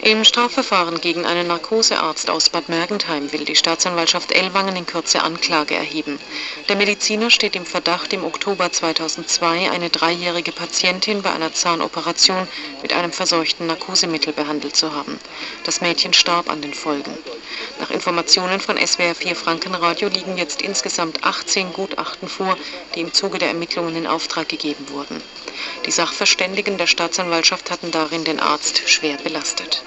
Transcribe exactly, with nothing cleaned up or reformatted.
Im Strafverfahren gegen einen Narkosearzt aus Bad Mergentheim will die Staatsanwaltschaft Ellwangen in Kürze Anklage erheben. Der Mediziner steht im Verdacht, im Oktober zweitausendzwei eine dreijährige Patientin bei einer Zahnoperation mit einem verseuchten Narkosemittel behandelt zu haben. Das Mädchen starb an den Folgen. Nach Informationen von S W R vier Frankenradio liegen jetzt insgesamt achtzehn Gutachten vor, die im Zuge der Ermittlungen in Auftrag gegeben wurden. Die Sachverständigen der Staatsanwaltschaft hatten darin den Arzt schwer belastet.